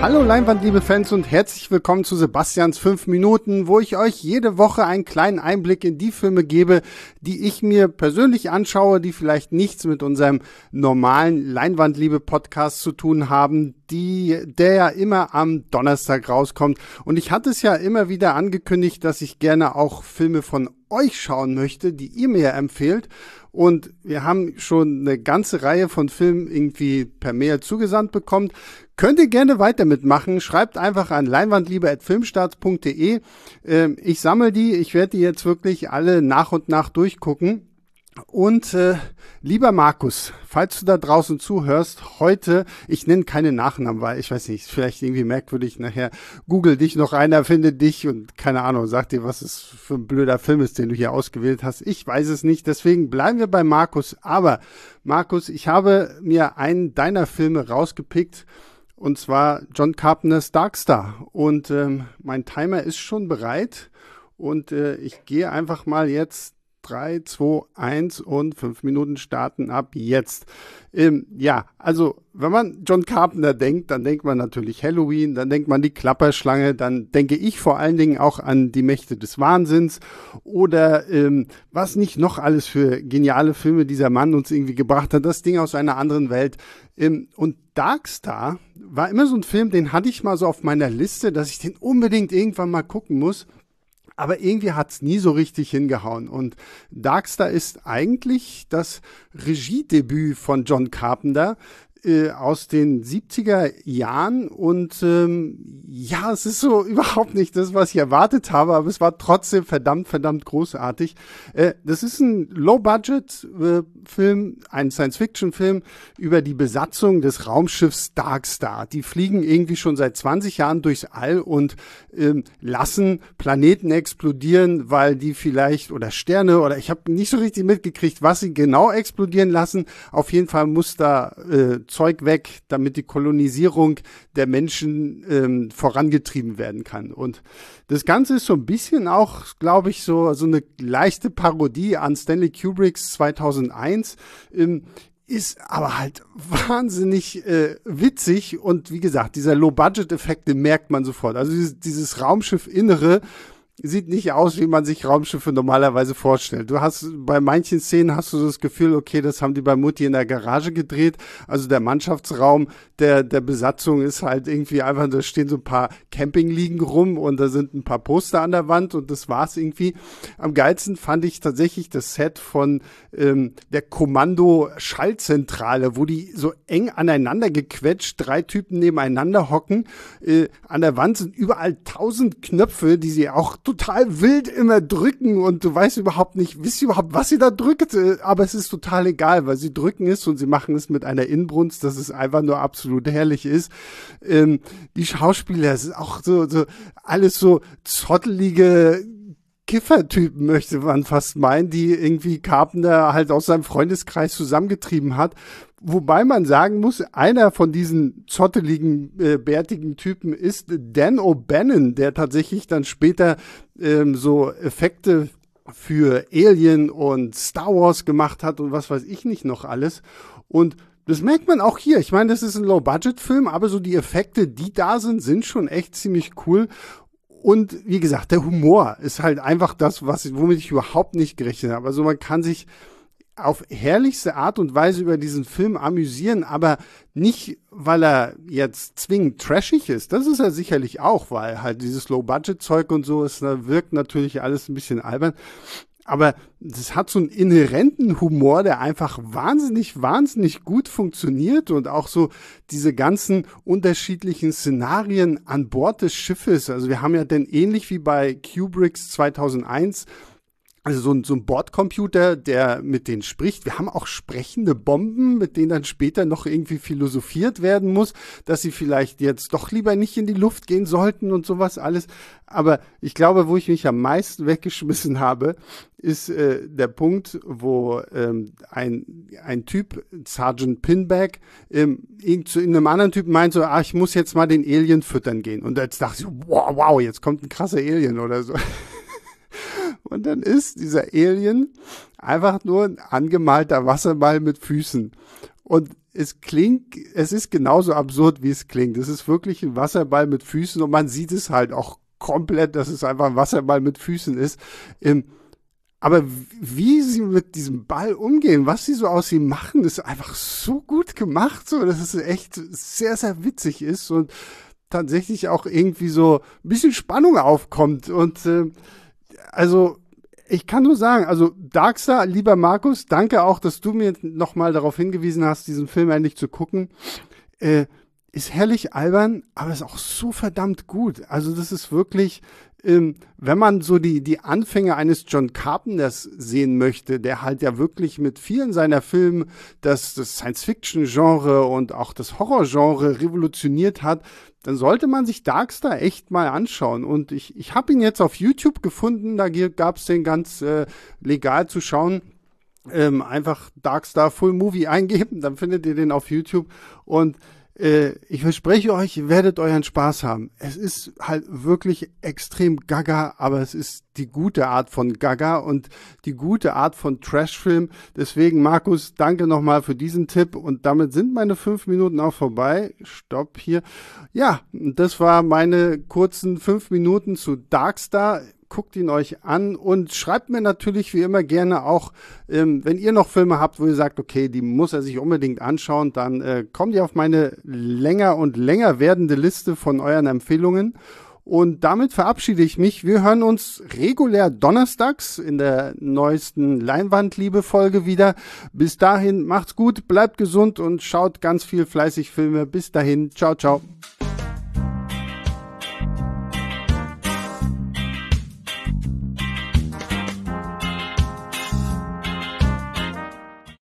Hallo Leinwand, liebe Fans und herzlich willkommen zu Sebastians 5 Minuten, wo ich euch jede Woche einen kleinen Einblick in die Filme gebe, die ich mir persönlich anschaue, die vielleicht nichts mit unserem normalen Leinwandliebe-Podcast zu tun haben, der ja immer am Donnerstag rauskommt. Und ich hatte es ja immer wieder angekündigt, dass ich gerne auch Filme von euch schauen möchte, die ihr mir empfehlt. Und wir haben schon eine ganze Reihe von Filmen irgendwie per Mail zugesandt bekommen. Könnt ihr gerne weiter mitmachen. Schreibt einfach an leinwandliebe@filmstarts.de. Ich sammle die. Ich werde die jetzt wirklich alle nach und nach durchgucken. Und lieber Markus, falls du da draußen zuhörst, heute, ich nenne keine Nachnamen, weil ich weiß nicht, vielleicht irgendwie merkwürdig, nachher googelt dich noch einer, findet dich und keine Ahnung, sagt dir, was es für ein blöder Film ist, den du hier ausgewählt hast. Ich weiß es nicht, deswegen bleiben wir bei Markus. Aber Markus, ich habe mir einen deiner Filme rausgepickt, und zwar John Carpenters Darkstar. Und mein Timer ist schon bereit und ich gehe einfach mal jetzt 3, 2, 1 und 5 Minuten starten ab jetzt. Ja, also wenn man John Carpenter denkt, dann denkt man natürlich Halloween, dann denkt man die Klapperschlange, dann denke ich vor allen Dingen auch an die Mächte des Wahnsinns oder was nicht noch alles für geniale Filme dieser Mann uns irgendwie gebracht hat, das Ding aus einer anderen Welt. Und Darkstar war immer so ein Film, den hatte ich mal so auf meiner Liste, dass ich den unbedingt irgendwann mal gucken muss. Aber irgendwie hat's nie so richtig hingehauen. Und Darkstar ist eigentlich das Regiedebüt von John Carpenter aus den 70er Jahren. Und ja, es ist so überhaupt nicht das, was ich erwartet habe, aber es war trotzdem verdammt großartig. Das ist ein Low-Budget-Film, ein Science-Fiction-Film über die Besatzung des Raumschiffs Darkstar. Die fliegen irgendwie schon seit 20 Jahren durchs All und lassen Planeten explodieren, weil die vielleicht, oder Sterne, oder ich habe nicht so richtig mitgekriegt, was sie genau explodieren lassen. Auf jeden Fall muss da Zeug weg, damit die Kolonisierung der Menschen vorangetrieben werden kann. Und das Ganze ist so ein bisschen auch, glaube ich, so eine leichte Parodie an Stanley Kubricks 2001. Ist aber halt wahnsinnig witzig und wie gesagt, dieser Low-Budget-Effekt, den merkt man sofort. Also dieses Raumschiff-Innere sieht nicht aus, wie man sich Raumschiffe normalerweise vorstellt. Du hast bei manchen Szenen hast du das Gefühl, okay, das haben die bei Mutti in der Garage gedreht. Also der Mannschaftsraum der Besatzung ist halt irgendwie einfach, da stehen so ein paar Campingliegen rum und da sind ein paar Poster an der Wand und das war's irgendwie. Am geilsten fand ich tatsächlich das Set von der Kommando-Schaltzentrale, wo die so eng aneinander gequetscht, 3 Typen nebeneinander hocken. An der Wand sind überall 1000 Knöpfe, die sie auch total wild immer drücken und du wisst überhaupt, was sie da drückt, aber es ist total egal, weil sie drücken es und sie machen es mit einer Inbrunst, dass es einfach nur absolut herrlich ist. Die Schauspieler, es ist auch so alles so zottelige Kiffertypen, möchte man fast meinen, die irgendwie Carpenter halt aus seinem Freundeskreis zusammengetrieben hat. Wobei man sagen muss, einer von diesen zotteligen, bärtigen Typen ist Dan O'Bannon, der tatsächlich dann später so Effekte für Alien und Star Wars gemacht hat und was weiß ich nicht noch alles. Und das merkt man auch hier. Ich meine, das ist ein Low-Budget-Film, aber so die Effekte, die da sind schon echt ziemlich cool. Und wie gesagt, der Humor ist halt einfach das, womit ich überhaupt nicht gerechnet habe. Also man kann sich auf herrlichste Art und Weise über diesen Film amüsieren, aber nicht, weil er jetzt zwingend trashig ist. Das ist er sicherlich auch, weil halt dieses Low-Budget-Zeug und so, wirkt natürlich alles ein bisschen albern. Aber das hat so einen inhärenten Humor, der einfach wahnsinnig gut funktioniert und auch so diese ganzen unterschiedlichen Szenarien an Bord des Schiffes. Also wir haben ja dann ähnlich wie bei Kubricks 2001 also so ein Bordcomputer, der mit denen spricht. Wir haben auch sprechende Bomben, mit denen dann später noch irgendwie philosophiert werden muss, dass sie vielleicht jetzt doch lieber nicht in die Luft gehen sollten und sowas alles. Aber ich glaube, wo ich mich am meisten weggeschmissen habe, ist der Punkt, wo ein Typ, Sergeant Pinback, zu einem anderen Typen meint so, ich muss jetzt mal den Alien füttern gehen. Und jetzt dachte ich so, wow, jetzt kommt ein krasser Alien oder so. Und dann ist dieser Alien einfach nur ein angemalter Wasserball mit Füßen. Und es ist genauso absurd, wie es klingt. Es ist wirklich ein Wasserball mit Füßen und man sieht es halt auch komplett, dass es einfach ein Wasserball mit Füßen ist. Aber wie sie mit diesem Ball umgehen, was sie so aus ihm machen, ist einfach so gut gemacht, so, dass es echt sehr, sehr witzig ist und tatsächlich auch irgendwie so ein bisschen Spannung aufkommt. Und also ich kann nur sagen, also Darkstar, lieber Markus, danke auch, dass du mir nochmal darauf hingewiesen hast, diesen Film endlich zu gucken. Ist herrlich albern, aber ist auch so verdammt gut. Also das ist wirklich, wenn man so die Anfänge eines John Carpenters sehen möchte, der halt ja wirklich mit vielen seiner Filme das Science-Fiction-Genre und auch das Horror-Genre revolutioniert hat, dann sollte man sich Darkstar echt mal anschauen. Und ich habe ihn jetzt auf YouTube gefunden, da gab es den ganz legal zu schauen. Einfach Darkstar Full Movie eingeben, dann findet ihr den auf YouTube und ich verspreche euch, ihr werdet euren Spaß haben. Es ist halt wirklich extrem gaga, aber es ist die gute Art von gaga und die gute Art von Trashfilm. Deswegen, Markus, danke nochmal für diesen Tipp und damit sind meine 5 Minuten auch vorbei. Stopp hier. Ja, das war meine kurzen 5 Minuten zu Darkstar. Guckt ihn euch an und schreibt mir natürlich wie immer gerne auch, wenn ihr noch Filme habt, wo ihr sagt, okay, die muss er sich unbedingt anschauen, dann kommt ihr auf meine länger und länger werdende Liste von euren Empfehlungen. Und damit verabschiede ich mich. Wir hören uns regulär donnerstags in der neuesten Leinwandliebe-Folge wieder. Bis dahin, macht's gut, bleibt gesund und schaut ganz viel fleißig Filme. Bis dahin, ciao, ciao.